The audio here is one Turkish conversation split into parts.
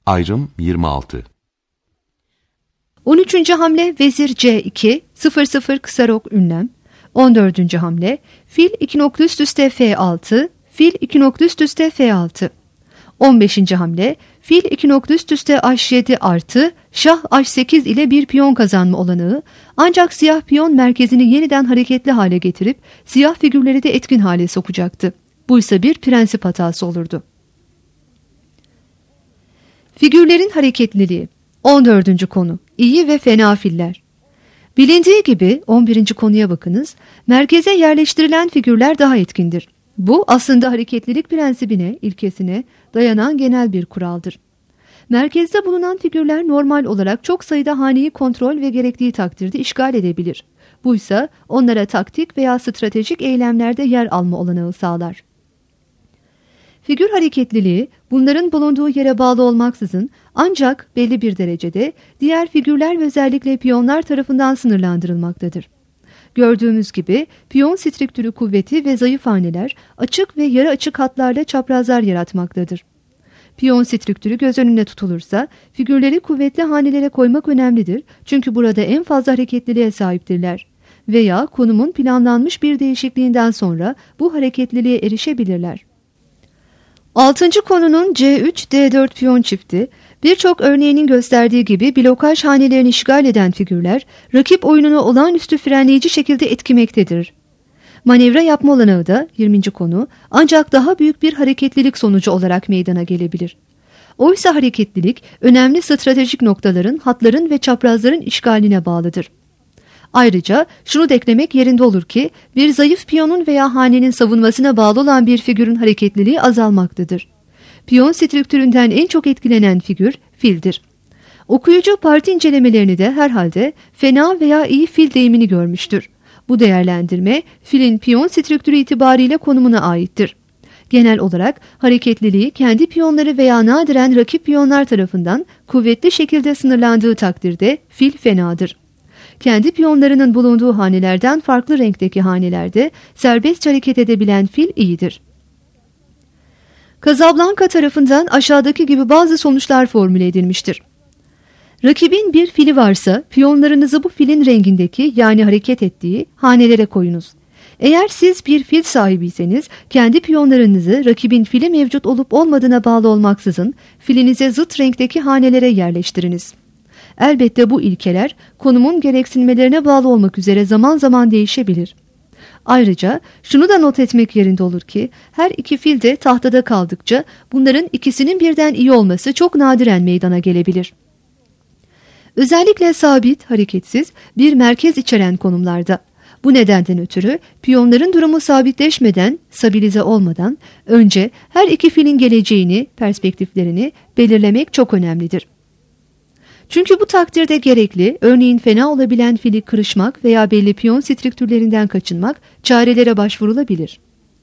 Ayrım 26. 13. hamle vezir C2, 0-0 kısa rok ünlem. 14. hamle fil 2 nokta üst üste F6, fil 2 nokta üst üste F6. 15. hamle fil 2 nokta üst üste H7 artı şah H8 ile bir piyon kazanma olanağı, ancak siyah piyon merkezini yeniden hareketli hale getirip siyah figürleri de etkin hale sokacaktı. Bu ise bir prensip hatası olurdu. Figürlerin hareketliliği. 14. konu iyi ve fena filler. Bilindiği gibi 11. konuya bakınız, merkeze yerleştirilen figürler daha etkindir. Bu aslında hareketlilik prensibine, ilkesine dayanan genel bir kuraldır. Merkezde bulunan figürler normal olarak çok sayıda haneyi kontrol ve gerektiği takdirde işgal edebilir. Bu ise onlara taktik veya stratejik eylemlerde yer alma olanağı sağlar. Figür hareketliliği bunların bulunduğu yere bağlı olmaksızın ancak belli bir derecede diğer figürler ve özellikle piyonlar tarafından sınırlandırılmaktadır. Gördüğümüz gibi piyon strüktürü kuvveti ve zayıf haneler açık ve yarı açık hatlarla çaprazlar yaratmaktadır. Piyon strüktürü göz önüne tutulursa figürleri kuvvetli hanelere koymak önemlidir, çünkü burada en fazla hareketliliğe sahiptirler veya konumun planlanmış bir değişikliğinden sonra bu hareketliliğe erişebilirler. 6. konunun C3, D4 piyon çifti, birçok örneğinin gösterdiği gibi blokaj hanelerini işgal eden figürler, rakip oyununu olağanüstü frenleyici şekilde etkilemektedir. Manevra yapma olanağı da 20. konu, ancak daha büyük bir hareketlilik sonucu olarak meydana gelebilir. Oysa hareketlilik, önemli stratejik noktaların, hatların ve çaprazların işgaline bağlıdır. Ayrıca şunu da eklemek yerinde olur ki bir zayıf piyonun veya hanenin savunmasına bağlı olan bir figürün hareketliliği azalmaktadır. Piyon strüktüründen en çok etkilenen figür fildir. Okuyucu parti incelemelerini de herhalde fena veya iyi fil deyimini görmüştür. Bu değerlendirme filin piyon strüktürü itibariyle konumuna aittir. Genel olarak hareketliliği kendi piyonları veya nadiren rakip piyonlar tarafından kuvvetli şekilde sınırlandığı takdirde fil fenadır. Kendi piyonlarının bulunduğu hanelerden farklı renkteki hanelerde serbest hareket edebilen fil iyidir. Casablanca tarafından aşağıdaki gibi bazı sonuçlar formüle edilmiştir. Rakibin bir fili varsa piyonlarınızı bu filin rengindeki, yani hareket ettiği hanelere koyunuz. Eğer siz bir fil sahibiyseniz kendi piyonlarınızı rakibin fili mevcut olup olmadığına bağlı olmaksızın filinize zıt renkteki hanelere yerleştiriniz. Elbette bu ilkeler konumun gereksinmelerine bağlı olmak üzere zaman zaman değişebilir. Ayrıca şunu da not etmek yerinde olur ki her iki fil de tahtada kaldıkça bunların ikisinin birden iyi olması çok nadiren meydana gelebilir. Özellikle sabit, hareketsiz bir merkez içeren konumlarda. Bu nedenden ötürü piyonların durumu sabitleşmeden, stabilize olmadan önce her iki filin geleceğini, perspektiflerini belirlemek çok önemlidir. Çünkü bu takdirde gerekli, örneğin fena olabilen fili kırışmak veya belli piyon strüktürlerinden kaçınmak çarelere başvurulabilir.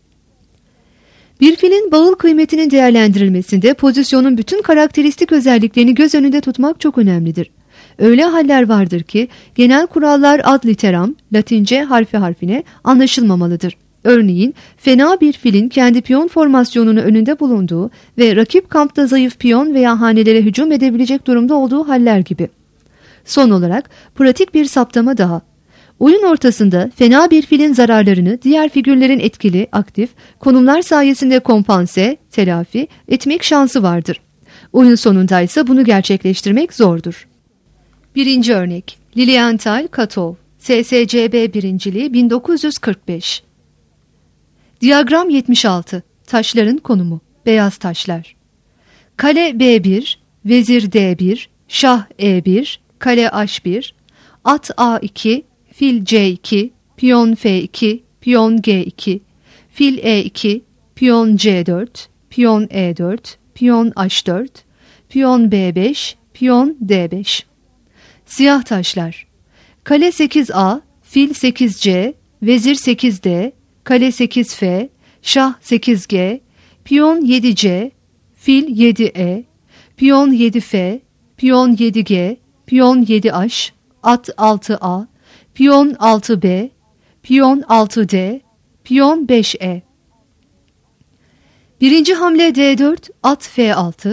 Bir filin bağıl kıymetinin değerlendirilmesinde pozisyonun bütün karakteristik özelliklerini göz önünde tutmak çok önemlidir. Öyle haller vardır ki genel kurallar ad literam, Latince harfi harfine anlaşılmamalıdır. Örneğin fena bir filin kendi piyon formasyonunu önünde bulunduğu ve rakip kampta zayıf piyon veya hanelere hücum edebilecek durumda olduğu haller gibi. Son olarak pratik bir saptama daha. Oyun ortasında fena bir filin zararlarını diğer figürlerin etkili, aktif konumlar sayesinde kompanse, telafi etmek şansı vardır. Oyun sonunda ise bunu gerçekleştirmek zordur. 1. örnek Lilienthal Katov, SSCB birinciliği 1945. Diyagram 76. Taşların konumu. Beyaz taşlar. Kale B1, vezir D1, şah E1, kale H1, at A2, fil C2, piyon F2, piyon G2, fil E2, piyon C4, piyon E4, piyon H4, piyon B5, piyon D5. Siyah taşlar. Kale 8A, fil 8C, vezir 8D, kale 8F, şah 8G, piyon 7C, fil 7E, piyon 7F, piyon 7G, piyon 7H, at 6A, piyon 6B, piyon 6D, piyon 5E. Birinci hamle D4, at F6,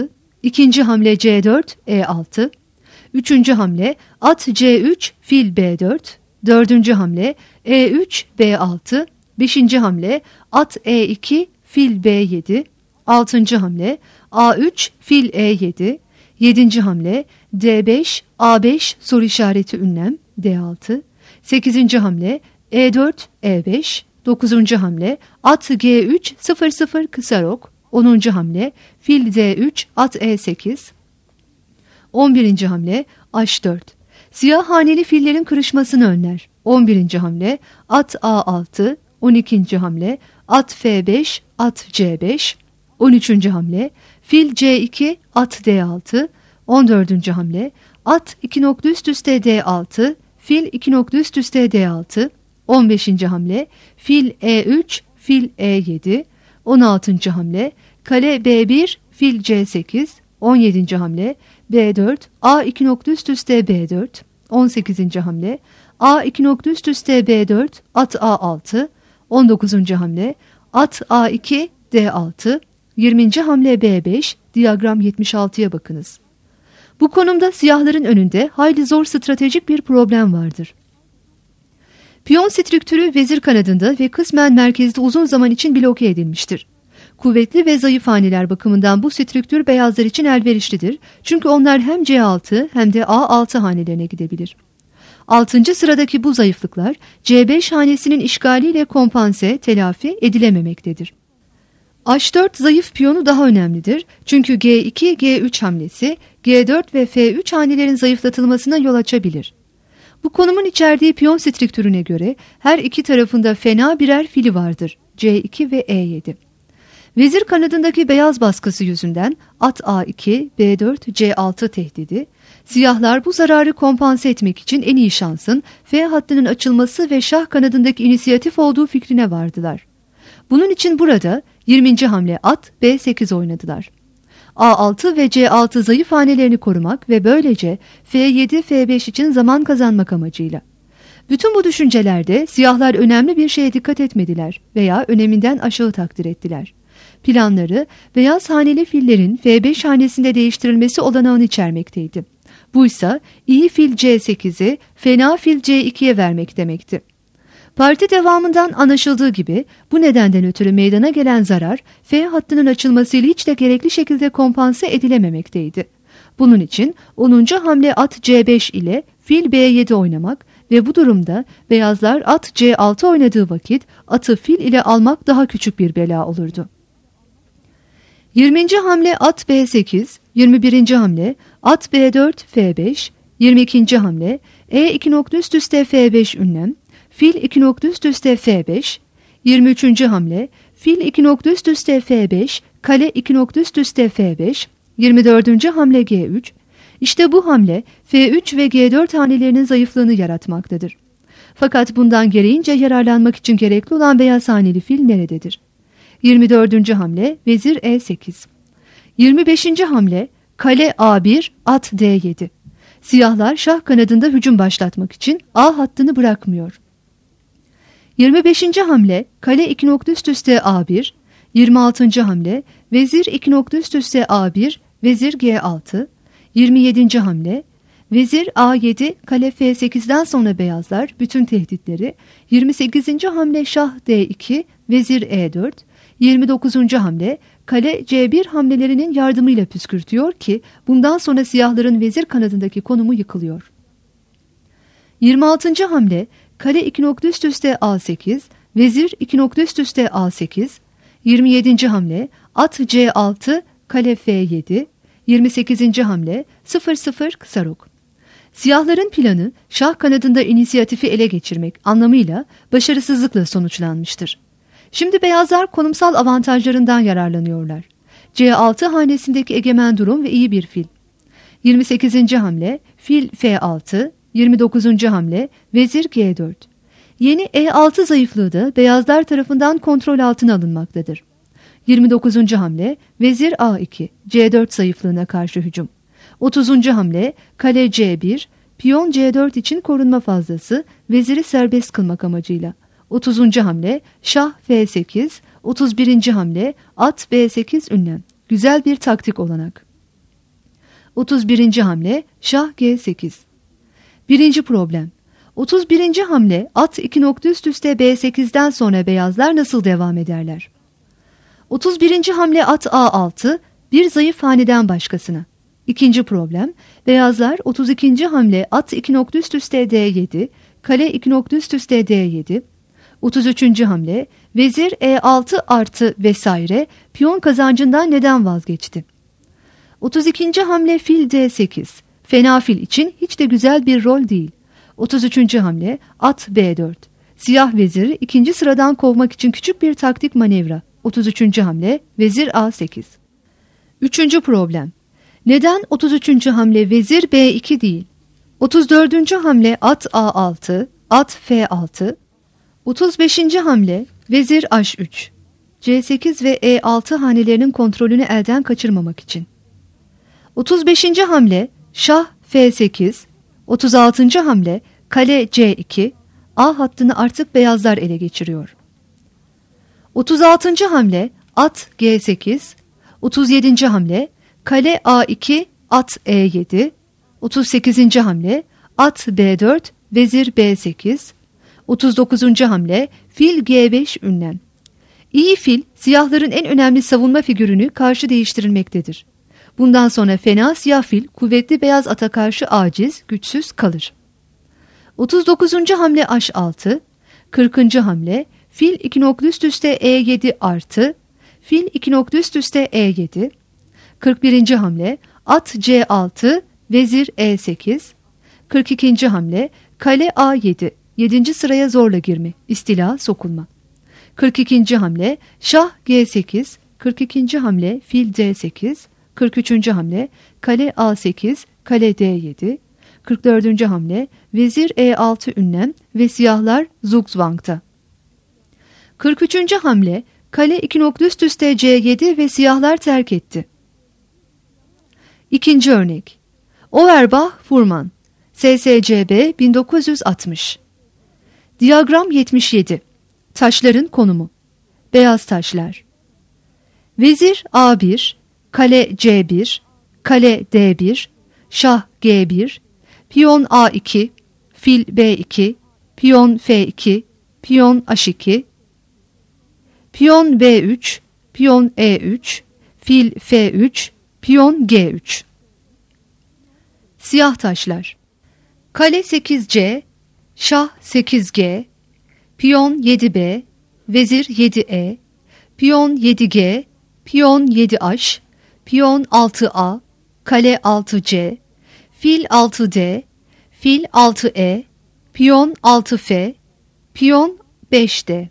İkinci hamle C4, E6. Üçüncü hamle at C3, fil B4. Dördüncü hamle E3, B6. Beşinci hamle at E2, fil B7. Altıncı hamle A3, fil E7. Yedinci hamle D5, A5 soru işareti ünlem D6. Sekizinci hamle E4, E5. Dokuzuncu hamle at G3, 0-0 kısa rok. Onuncu hamle fil D3, at E8. 11. hamle H4. Siyah haneli fillerin kırışmasını önler. 11. hamle at A6. 12. hamle at F5, at C5. 13. hamle fil C2, at D6. 14. hamle at 2 nokta üst üste D6, fil 2 nokta üst üste D6. 15. hamle fil E3, fil E7. 16. hamle kale B1, fil C8. 17. hamle B4, A 2 nokta üst üste B4. 18. hamle A 2 nokta üst üste B4, at A6. 19. hamle at A2, D6. 20. hamle B5, diyagram 76'ya bakınız. Bu konumda siyahların önünde hayli zor stratejik bir problem vardır. Piyon strüktürü vezir kanadında ve kısmen merkezde uzun zaman için bloke edilmiştir. Kuvvetli ve zayıf haneler bakımından bu strüktür beyazlar için elverişlidir. Çünkü onlar hem C6 hem de A6 hanelerine gidebilir. 6. sıradaki bu zayıflıklar C5 hanesinin işgaliyle kompanse, telafi edilememektedir. H4 zayıf piyonu daha önemlidir. Çünkü G2, G3 hamlesi G4 ve F3 hanelerin zayıflatılmasına yol açabilir. Bu konumun içerdiği piyon strüktürüne göre her iki tarafında fena birer fili vardır. C2 ve E7. Vezir kanadındaki beyaz baskısı yüzünden at A2, B4, C6 tehdidi, siyahlar bu zararı kompanse etmek için en iyi şansın F hattının açılması ve şah kanadındaki inisiyatif olduğu fikrine vardılar. Bunun için burada 20. hamle at B8 oynadılar. A6 ve C6 zayıf hanelerini korumak ve böylece F7, F5 için zaman kazanmak amacıyla. Bütün bu düşüncelerde siyahlar önemli bir şeye dikkat etmediler veya öneminden aşağı takdir ettiler. Planları beyaz haneli fillerin F5 hanesinde değiştirilmesi olanağını içermekteydi. Buysa iyi fil C8'i fena fil C2'ye vermek demekti. Parti devamından anlaşıldığı gibi bu nedenden ötürü meydana gelen zarar F hattının açılmasıyla hiç de gerekli şekilde kompanse edilememekteydi. Bunun için 10. hamle at C5 ile fil B7 oynamak ve bu durumda beyazlar at C6 oynadığı vakit atı fil ile almak daha küçük bir bela olurdu. 20. hamle at B8, 21. hamle at B4 F5, 22. hamle E2 nokta üst üste F5 ünlem, fil 2 nokta üst üste F5, 23. hamle fil 2 nokta üst üste F5, kale 2 nokta üst üste F5, 24. hamle G3. İşte bu hamle F3 ve G4 hanelerinin zayıflığını yaratmaktadır. Fakat bundan gereğince yararlanmak için gerekli olan beyaz haneli fil nerededir? 24. hamle vezir E8. 25. hamle kale A1, at D7. Siyahlar şah kanadında hücum başlatmak için A hattını bırakmıyor. 25. hamle kale 2 nokta üst üste A1. 26. hamle vezir 2 nokta üst üste A1, vezir G6. 27. hamle vezir A7, kale F8'den sonra beyazlar bütün tehditleri. 28. hamle şah D2, vezir E4. 29. hamle kale C1 hamlelerinin yardımıyla püskürtüyor ki bundan sonra siyahların vezir kanadındaki konumu yıkılıyor. 26. hamle kale 2 nokta üst üste A8, vezir 2 nokta üst üste A8. 27. hamle at C6, kale F7. 28. hamle 0-0 kısa rok. Siyahların planı şah kanadında inisiyatifi ele geçirmek anlamıyla başarısızlıkla sonuçlanmıştır. Şimdi beyazlar konumsal avantajlarından yararlanıyorlar. C6 hanesindeki egemen durum ve iyi bir fil. 28. hamle fil F6, 29. hamle vezir G4. Yeni E6 zayıflığı da beyazlar tarafından kontrol altına alınmaktadır. 29. hamle vezir A2, C4 zayıflığına karşı hücum. 30. hamle kale C1, piyon C4 için korunma fazlası, veziri serbest kılmak amacıyla. 30. hamle şah F8, 31. hamle at B8 ünlem. Güzel bir taktik olanak. 31. hamle şah G8. Birinci problem. 31. hamle at 2 nokta üst üste B8'den sonra beyazlar nasıl devam ederler? 31. hamle at A6 bir zayıf haneden başkasına. İkinci problem. Beyazlar 32. hamle at 2 nokta üst üste D7, kale 2 nokta üst üste D7. 33. hamle vezir E6 artı vesaire piyon kazancından neden vazgeçti? 32. hamle fil D8. Fena fil için hiç de güzel bir rol değil. 33. hamle at B4. Siyah veziri ikinci sıradan kovmak için küçük bir taktik manevra. 33. hamle vezir A8. Üçüncü problem. Neden 33. hamle vezir B2 değil? 34. hamle at A6, at F6. 35. hamle vezir H3. C8 ve E6 hanelerinin kontrolünü elden kaçırmamak için. 35. hamle şah F8. 36. hamle kale C2. A hattını artık beyazlar ele geçiriyor. 36. hamle at G8. 37. hamle kale A2 at E7. 38. hamle at B4 vezir B8. 39. hamle fil G5 ünlem. İyi fil siyahların en önemli savunma figürünü karşı değiştirilmektedir. Bundan sonra fena siyah fil kuvvetli beyaz ata karşı aciz, güçsüz kalır. 39. hamle H6. 40. hamle fil 2 nokta üst üste E7 artı fil 2 nokta üst üste E7. 41. hamle at C6 vezir E8. 42. hamle kale A7 7. sıraya zorla girme, istila sokulma. 42. hamle şah G8. 42. hamle fil D8. 43. hamle kale A8 kale D7. 44. hamle vezir E6 ünlem ve siyahlar zugzwang'ta. 43. hamle kale 2 nokta üst üste C7 ve siyahlar terk etti. İkinci örnek. Auerbach, Fuhrmann, SSCB 1960. Diyagram 77. Taşların konumu. Beyaz taşlar. Vezir A1, kale C1, kale D1, şah G1, piyon A2, fil B2, piyon F2, piyon H2, piyon B3, piyon E3, fil F3, piyon G3. Siyah taşlar. Kale 8C, şah 8G, piyon 7B, vezir 7E, piyon 7G, piyon 7H, piyon 6A, kale 6C, fil 6D, fil 6E, piyon 6F, piyon 5D.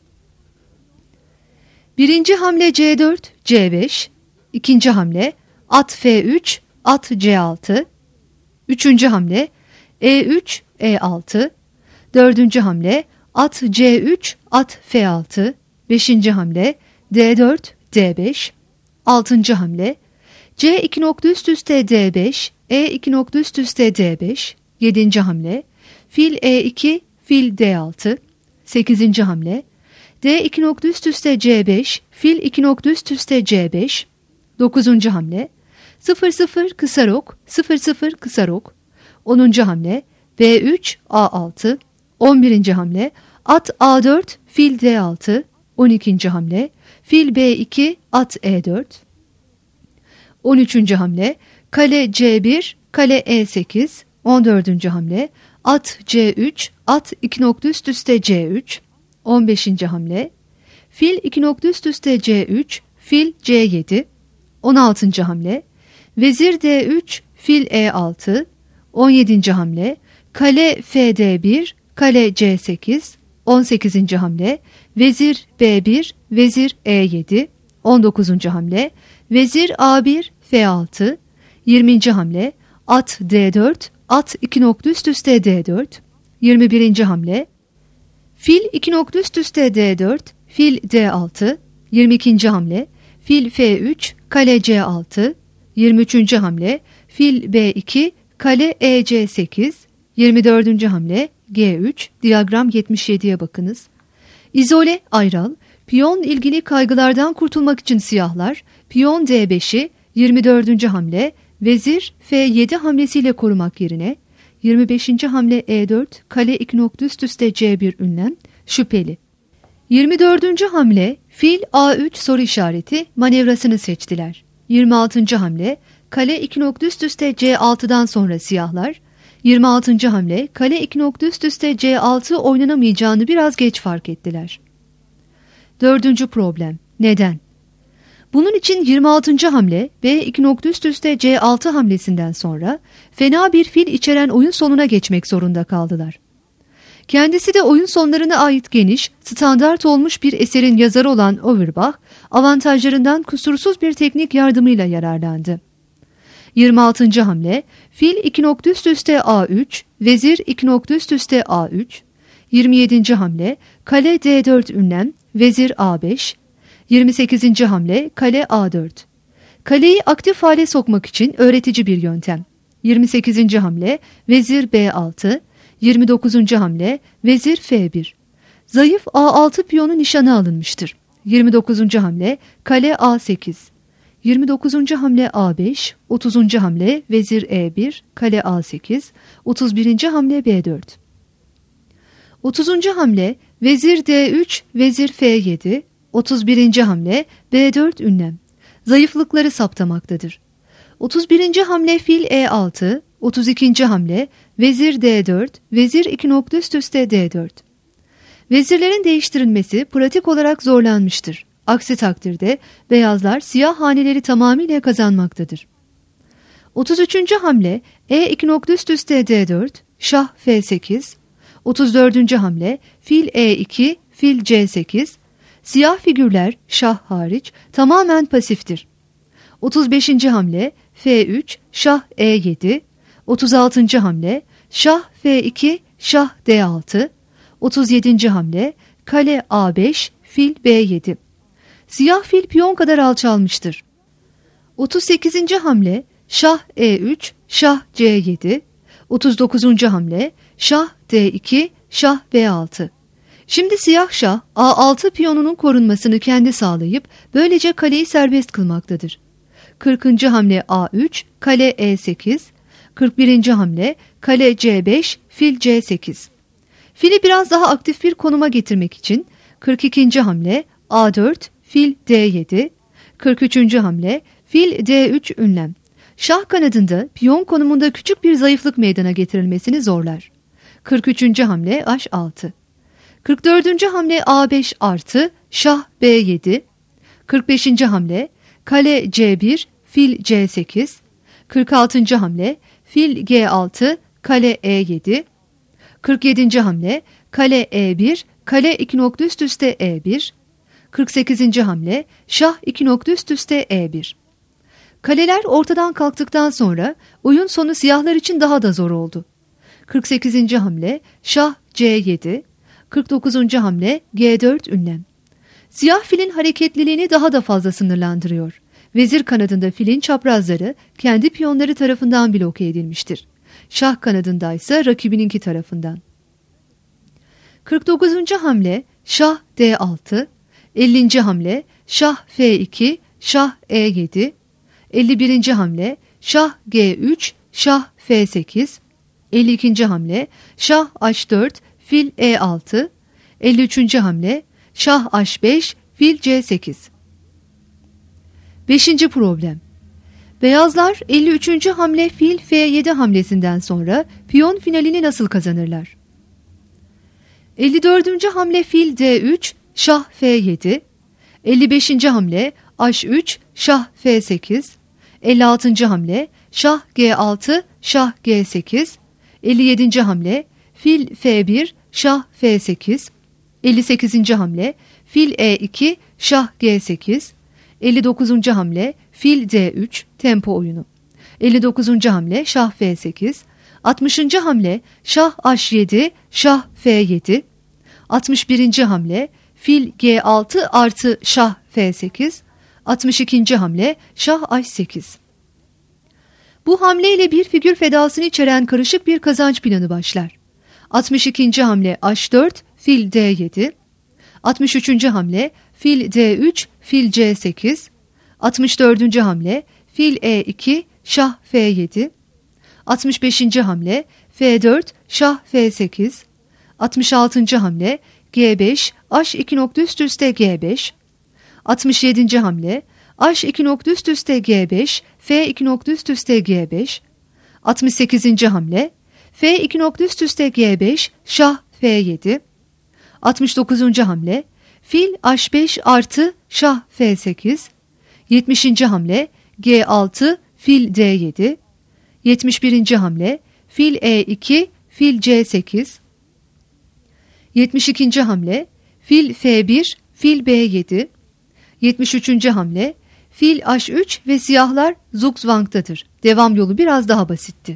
Birinci hamle C4, C5, ikinci hamle at F3, at C6, üçüncü hamle E3, E6, dördüncü hamle at C3, at F6, beşinci hamle D4, D5, altıncı hamle C2 nokta üst üste D5, E2 nokta üst üste D5, yedinci hamle fil E2, fil D6, sekizinci hamle D2 nokta üst üste C5, fil 2 nokta üst üste C5, 9. hamle 0-0 kısa rok, 0-0 kısa rok, 10. hamle B3 A6, 11. hamle at A4, fil D6, 12. hamle fil B2, at E4, 13. hamle kale C1, kale E8, 14. hamle at C3, at 2 nokta üst üste C3, 15. hamle fil 2 nokta üst üste C3, fil C7, 16. hamle vezir D3, fil E6, 17. hamle kale FD1, kale C8, 18. hamle vezir B1, vezir E7, 19. hamle vezir A1, F6, 20. hamle at D4, at 2 nokta üst üste D4, 21. hamle fil 2 nokta üst üste D4, fil D6, 22. hamle fil F3, kale C6, 23. hamle fil B2, kale EC8, 24. hamle G3, diyagram 77'ye bakınız. İzole, ayrıl, piyon ilgili kaygılardan kurtulmak için siyahlar, piyon D5'i 24. hamle vezir F7 hamlesiyle korumak yerine 25. hamle E4, kale 2 nokta üst üste C1 ünlem şüpheli. 24. hamle fil A3 soru işareti manevrasını seçtiler. 26. hamle kale 2 nokta üst üste C6'dan sonra siyahlar. 26. hamle kale 2 nokta üst üste C6 oynanamayacağını biraz geç fark ettiler. 4. problem. Neden? Bunun için 26. hamle B2 nokta üst üste C6 hamlesinden sonra fena bir fil içeren oyun sonuna geçmek zorunda kaldılar. Kendisi de oyun sonlarına ait geniş, standart olmuş bir eserin yazarı olan Auerbach, avantajlarından kusursuz bir teknik yardımıyla yararlandı. 26. hamle fil 2 nokta üst üste A3, vezir 2 nokta üst üste A3, 27. hamle kale D4 ünlem, vezir A5, 28. hamle kale A4. Kaleyi aktif hale sokmak için öğretici bir yöntem. 28. hamle vezir B6, 29. hamle vezir F1. Zayıf A6 piyonu nişana alınmıştır. 29. hamle kale A8. 29. hamle A5, 30. hamle vezir E1, kale A8, 31. hamle B4. 30. hamle vezir D3, vezir F7, 31. hamle B4 ünlem. Zayıflıkları saptamaktadır. 31. hamle fil E6, 32. hamle vezir D4, vezir 2 nokta üst üste D4. Vezirlerin değiştirilmesi pratik olarak zorlanmıştır. Aksi takdirde beyazlar siyah haneleri tamamıyla kazanmaktadır. 33. hamle E2 nokta üst üste D4, şah F8, 34. hamle fil E2, fil C8, siyah figürler şah hariç tamamen pasiftir. 35. hamle F3, şah E7, 36. hamle şah F2, şah D6, 37. hamle kale A5, fil B7. Siyah fil piyon kadar alçalmıştır. 38. hamle şah E3, şah C7, 39. hamle şah D2, şah B6. Şimdi siyah şah A6 piyonunun korunmasını kendi sağlayıp böylece kaleyi serbest kılmaktadır. 40. hamle A3, kale E8, 41. hamle kale C5, fil C8. Fili biraz daha aktif bir konuma getirmek için 42. hamle A4, fil D7, 43. hamle fil D3 ünlem. Şah kanadında piyon konumunda küçük bir zayıflık meydana getirilmesini zorlar. 43. hamle H6. 44. hamle A5 artı şah B7. 45. hamle kale C1, fil C8. 46. hamle fil G6, kale E7. 47. hamle kale E1, kale 2 nokta üst üste E1. 48. hamle şah 2 nokta üst üste E1. Kaleler ortadan kalktıktan sonra oyun sonu siyahlar için daha da zor oldu. 48. hamle şah C7, 49. hamle G4 ünlem. Siyah filin hareketliliğini daha da fazla sınırlandırıyor. Vezir kanadında filin çaprazları kendi piyonları tarafından bloke edilmiştir. Şah kanadında ise rakibininki tarafından. 49. hamle şah D6, 50. hamle şah F2, şah E7, 51. hamle şah G3, şah F8, 52. hamle şah H4, fil E6, 53. hamle şah H5, fil C8. 5. problem. Beyazlar 53. hamle fil F7 hamlesinden sonra piyon finalini nasıl kazanırlar? 54. hamle fil D3, şah F7, 55. hamle H3, şah F8, 56. hamle şah G6, şah G8, 57. hamle fil F1, şah F8, 58. hamle fil E2, şah G8, 59. hamle fil D3, tempo oyunu. 59. hamle şah F8, 60. hamle şah H7, şah F7, 61. hamle fil G6 artı şah F8, 62. hamle şah H8. Bu hamleyle bir figür fedasını içeren karışık bir kazanç planı başlar. 62. hamle H4, fil D7, 63. hamle fil D3, fil C8, 64. hamle fil E2, şah F7. 65. hamle F4 şah F8. 66. hamle G5 H2 nokta üst üste G5. 67. hamle H2 nokta üst üste G5 F2 nokta üst üste G5. 68. hamle F2 nokta üst üste G5 şah F7. 69. hamle fil H5 artı şah F8. 70. hamle G6 fil D7. 71. hamle fil E2 fil C8. 72. hamle fil F1 fil B7. 73. hamle fil H3 ve siyahlar zugzwang'tadır. Devam yolu biraz daha basitti.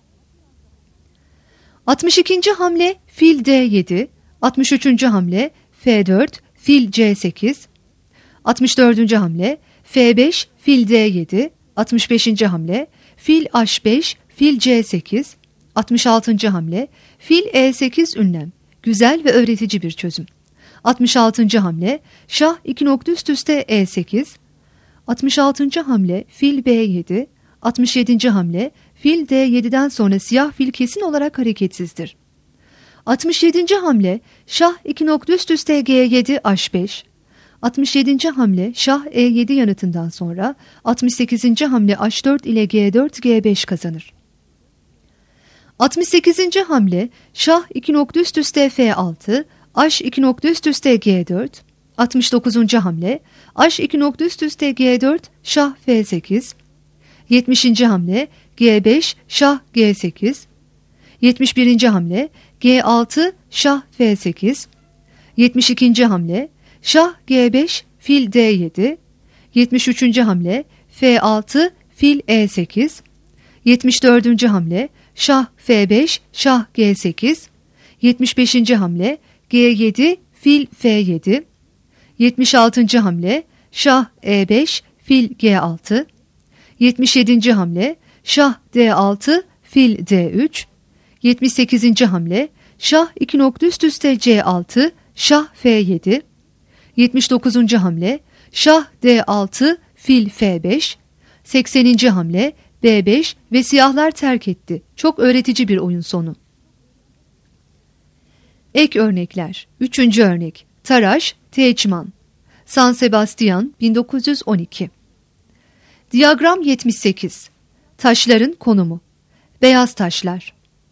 62. hamle fil D7. 63. hamle F4 fil C8. 64. hamle F5 fil D7. 65. hamle fil H5 fil C8. 66. hamle fil E8 ünlem. Güzel ve öğretici bir çözüm. 66. hamle şah 2 nokta üst üste E8. 66. hamle fil B7. 67. hamle fil D7'den sonra siyah fil kesin olarak hareketsizdir. 67. hamle şah 2 nokta üst üste G7 H5. 67. hamle şah E7 yanıtından sonra 68. hamle H4 ile G4 G5 kazanır. 68. hamle şah 2 nokta üst üste F6 H2 nokta üst üste G4. 69. hamle H2 nokta üst üste G4 şah F8. 70. hamle G5 şah G8. 71. hamle G6 şah F8. 72. hamle şah G5 fil D7. 73. hamle F6 fil E8. 74. hamle şah F5 şah G8. 75. hamle G7 fil F7. 76. hamle şah E5 fil G6. 77. hamle şah D6 fil D3. 78. hamle şah 2 nokta üst üste C6 şah F7. 79. hamle şah D6 fil F5. 80. hamle B5 ve siyahlar terk etti. Çok öğretici bir oyun sonu. Ek örnekler. 3. örnek. Taraş, Teğçman. San Sebastian 1912. Diyagram 78. Taşların konumu. Beyaz taşlar.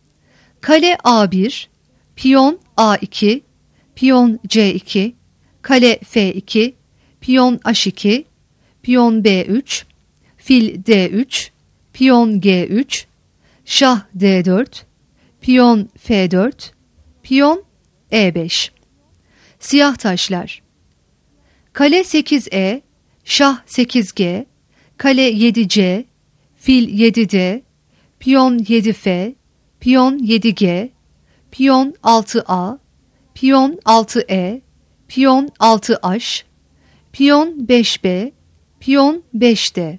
Kale A1, piyon A2, piyon C2, kale F2, piyon H2, piyon B3, fil D3, piyon G3, şah D4, piyon F4, piyon E5. Siyah taşlar. Kale 8E, şah 8G, kale 7C, fil 7D, piyon 7F, piyon 7G, piyon 6A, piyon 6E, piyon 6H, piyon 5B, piyon 5D.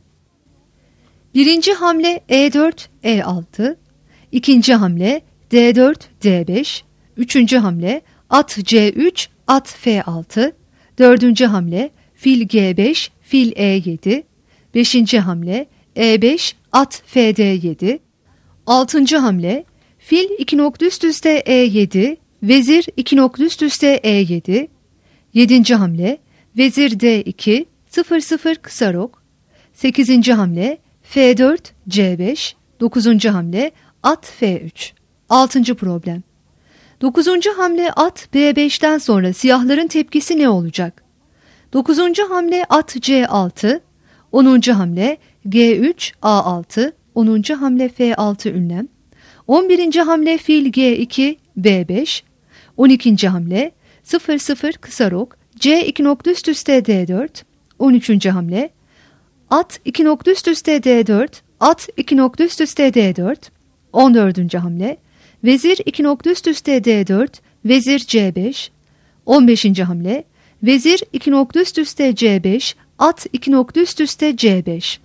Birinci hamle E4, E6, ikinci hamle D4, D5, üçüncü hamle at C3, at F6, dördüncü hamle fil G5, fil E7, beşinci hamle E5, at FD7, altıncı hamle fil 2 nokta üst üste E7, vezir 2 nokta üst üste E7, yedinci hamle vezir D2, 0-0 kısa rok, 8. hamle F4, C5, 9. hamle at F3. 6. problem. 9. hamle at B5'ten sonra siyahların tepkisi ne olacak? 9. hamle at C6, 10. hamle G3, A6, 10. hamle F6 ünlem, 11. hamle fil G2, B5, 12. hamle 0-0 kısa rok, C2 nokta üst üste D4, 13. hamle at 2 nokta üst üste D4, at 2 nokta üst üste D4, 14. hamle vezir 2 nokta üst üste D4, vezir C5, 15. hamle vezir 2 nokta üst üste C5, at 2 nokta üst üste C5.